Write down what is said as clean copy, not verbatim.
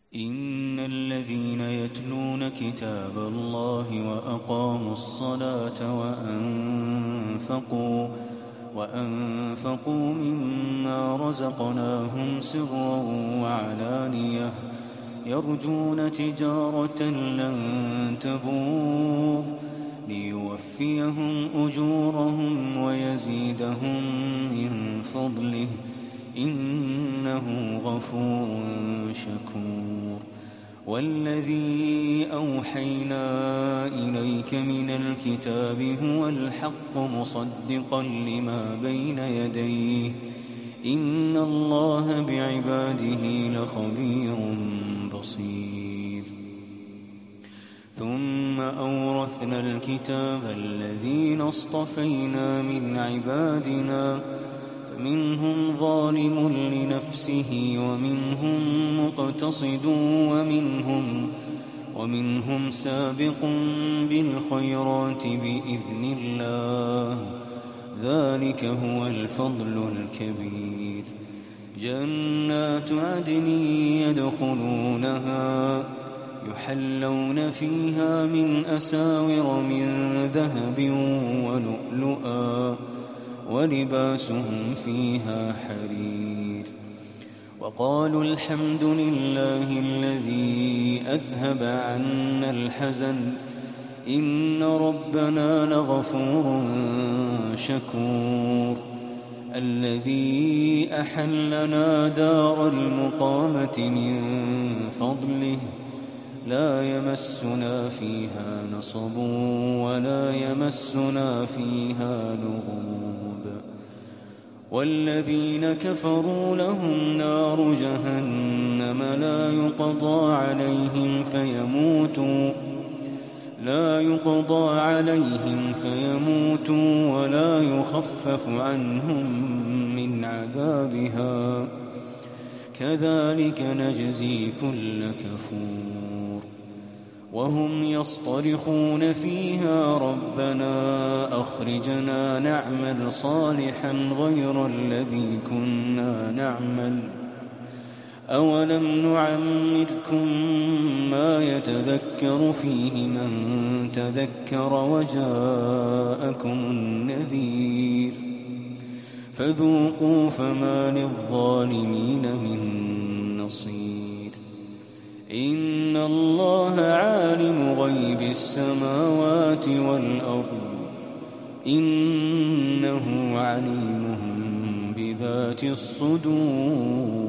إن الذين يتلون كتاب الله وأقاموا الصلاة وأنفقوا مما رزقناهم سرا وعلانية يرجون تجارة لن تبور ليوفيهم أجورهم ويزيدهم من فضله إنه غفور شكور. والذي أوحينا إليك من الكتاب هو الحق مصدقا لما بين يديه إن الله بعباده لخبير بصير. ثم أورثنا الكتاب الذين اصطفينا من عبادنا فمنهم ظالم لنفسه ومنهم مقتصد ومنهم سابق بالخيرات بإذن الله ذلك هو الفضل الكبير. جنات عدن يدخلونها يحلون فيها من أساور من ذهب ولؤلؤا ولباسهم فيها حرير. وقالوا الحمد لله الذي أذهب عنا الحزن إن ربنا لغفور شكور. الذي أحلنا دار المقامة من فضله لا يمسنا فيها نصب ولا يمسنا فيها لغوب. والذين كفروا لهم نار جهنم لا يقضى عليهم فيموتوا ولا يخفف عنهم من عذابها كذلك نجزي كل كفور. وهم يصطرخون فيها ربنا أخرجنا نعمل صالحا غير الذي كنا نعمل أولم نعمركم ما يتذكر فيه من تذكر وجاءكم النذير فذوقوا فما للظالمين من نصير. إن الله عالم غيب السماوات والأرض إنه عليم بذات الصدور.